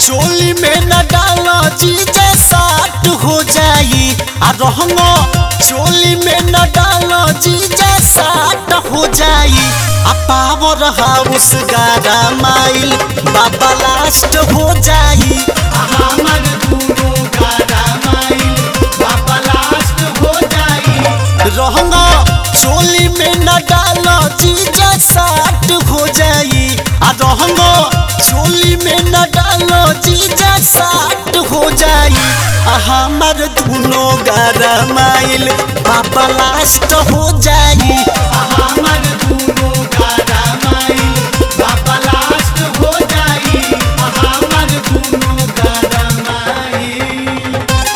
चोली में न डालो जीजा साट हो जाई आ रहंगो चोली में न डालो जीजा साट हो जाई आ पावर हाउस गारा माइल बाबा लास्ट हो जाई हमर दूनो गारा माइल बाबा लास्ट हो जाई रहंगो चोली में न डालो जीजा साट हो जाई आ रहंगो चोली में न डालो जीजा साट हो जाई हमर दूनो गारा माइल बाबा लास्ट हो जाई हमर दूनो गारा माइल बाबा लास्ट हो जाई हमर दूनो गारा माइल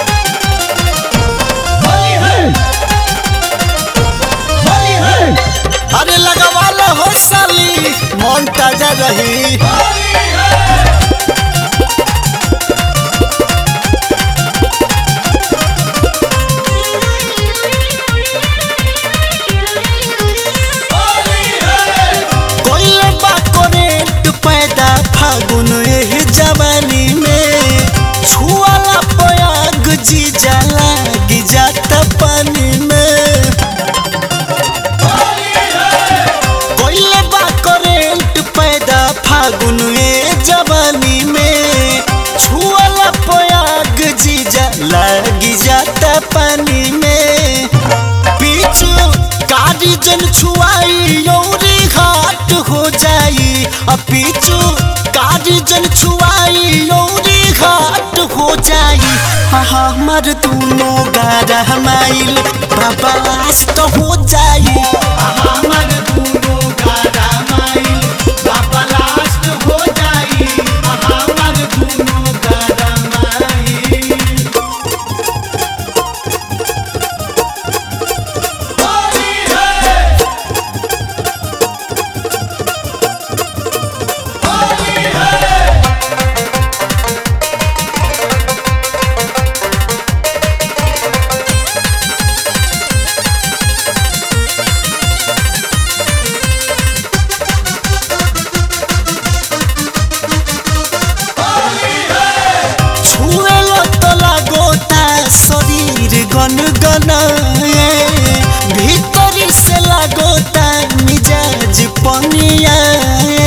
होली है अरे लगवा लो हो साली मन ताजा रही फागुन एह जवानी में छुआला पयाग जीजा लागी जाता पानी में कोइले बा करेंट पैदा फागुन ए जवानी में छुआला पयाग जीजा लागी जाता पानी में पीछू कारी जन छुआई यौरी घाट हो जाई पीछू कारी जन छुआई यौरी घाट हो जाई हमर दूनो गारा माइल बाबा लास्ट हो जाई हमर दूनो गारा माइल बाबा लास्ट हो जाई हमर दूनो गारा माइल शरीर गनगनाए भीतरी से लागोता मिजाज पनियाए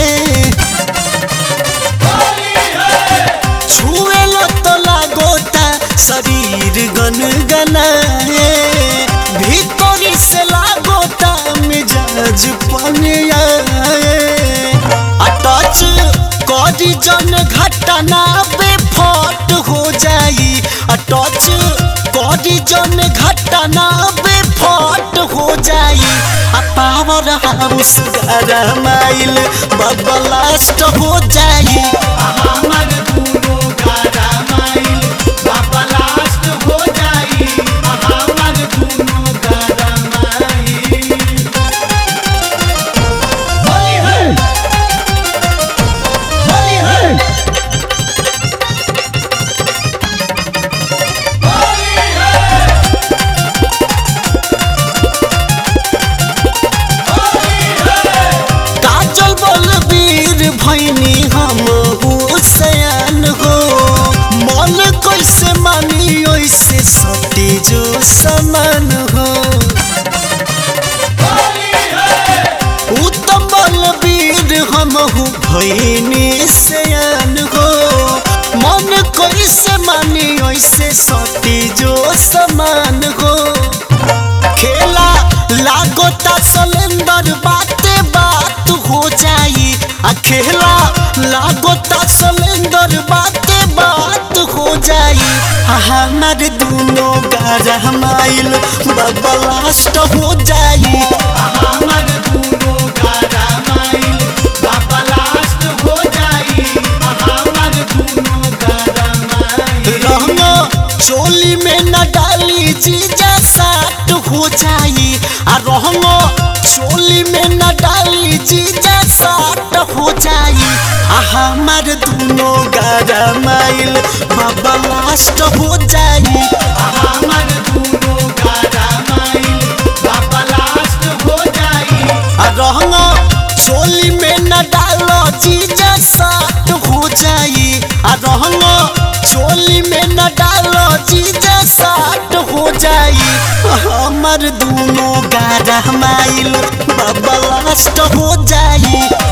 छुएलो तो लागोता शरीर गनगनाए भीतरी से लागोता मिजाज पनियाए टच करी जन घटना बेफट हो जाई टच करी जन घटना बेफट हो जाई पावर हाउस गारा माइल बाबा लास्ट हो जाई हमर दूनो गारा माइल बाबा लास्ट हो जाई हमर दूनो गारा माइल होली है भैनी हम हुसैन हो मन कैसे मानी ओइसे सटी जो समान हो उत्तम बलबीर हम भैनी सयान हो मन कैसे मानी ओइसे सटी जो समान हो खेला लागोता सलेंदर बाते बात हो जाई खेला लागोता सलेंदर बाते बात हो जाई हमर दूनो गारा माइल बाबा लास्ट हो जाई हमर दूनो गारा माइल बाबा लास्ट हो जाई हमर दूनो गारा माइल रहंगो चोली में न डाली जीजा साट हो जाई रहंगो चोली में न डाली जीजा साट हो जाई हमर दूनो गारा माइल बाबा लास्ट हो जाई हमर दूनो गारा माइल बाबा लास्ट हो जाई रहंगो चोली में न डालो जीजा साट हो जाई आ रहंगो चोली में न डालो जीजा साट हो जाई हमर दोनों गारा माइल बाबा लास्ट हो जाई